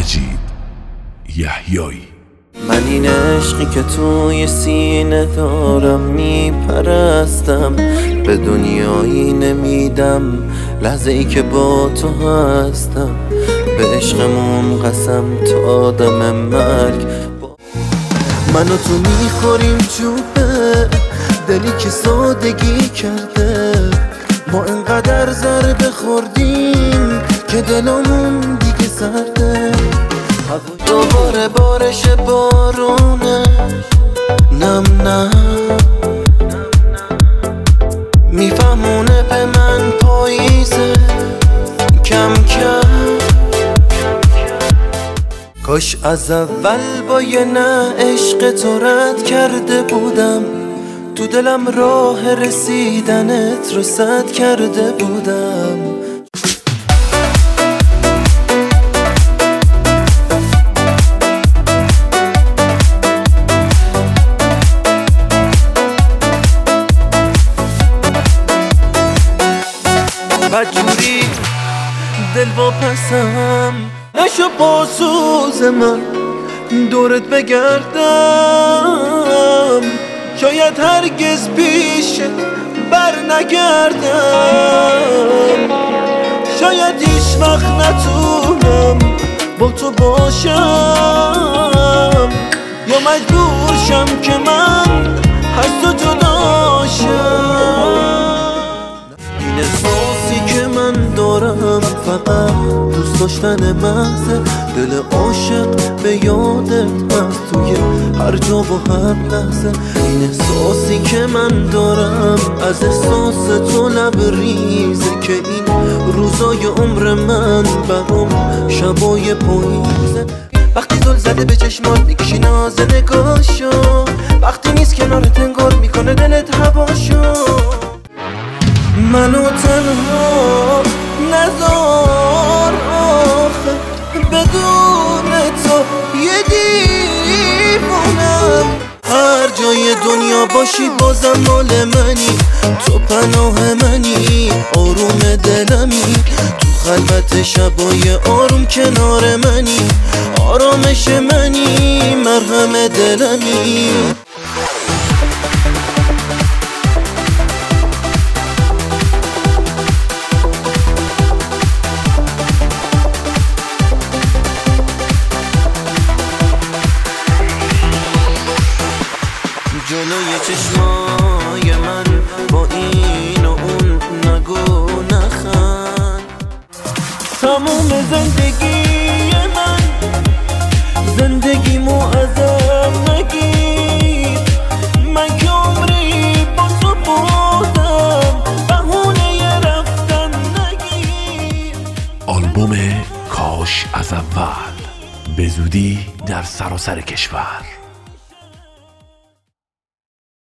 مجید یحیایی. من این عشقی که توی سینه دارم میپرستم، به دنیایی نمیدم لحظه ای که با تو هستم. به عشقمون قسم تا دم مرگ، من و تو میخوریم چوبه دلی که سادگی کرده. ما انقدر ضربه خوردیم که دلمون دیگه سرده. دوباره بارش بارونه نم نم میفهمونه به من پاییزه کم کم. کاش از اول با یه نه عشق تو رد کرده بودم، تو دلم راه رسیدنت رو سد کرده بودم. بدجوری دل واپسم نشو با سوز من دورت بگردم، شاید هرگز پیشت بر نگردم. شاید هیچ وقت نتونم با تو باشم، یا مجبور شم که من از تو جدا شم. این احساسی که من دارم فقط دوست داشتن محض دل عاشق به یادت هست توی هر جا و هر لحظه. این احساسی که من دارم از احساس تو لبریزه، که این روزای عمر من برام شبای پاییزه. وقتی زل زده به چشمات میکشی ناز نگاشو، وقتی نیست کنارت انگار میکنه دلت هواشو. منو تنها نذار آخه، بدون تو یه دیوونم. هر جای دنیا باشی بازم مال منی، تو پناه منی، آروم دلمی. تو خلوت شبای آروم کنار منی، آرامش منی، مرهم دلمی. جلوی چشمای من با این و اون نگو نخند. تموم زندگی من زندگیمو ازم نگیر، من که عمری با تو بودم بهونه رفتن نگیر. آلبوم کاش از اول به زودی در سراسر کشور.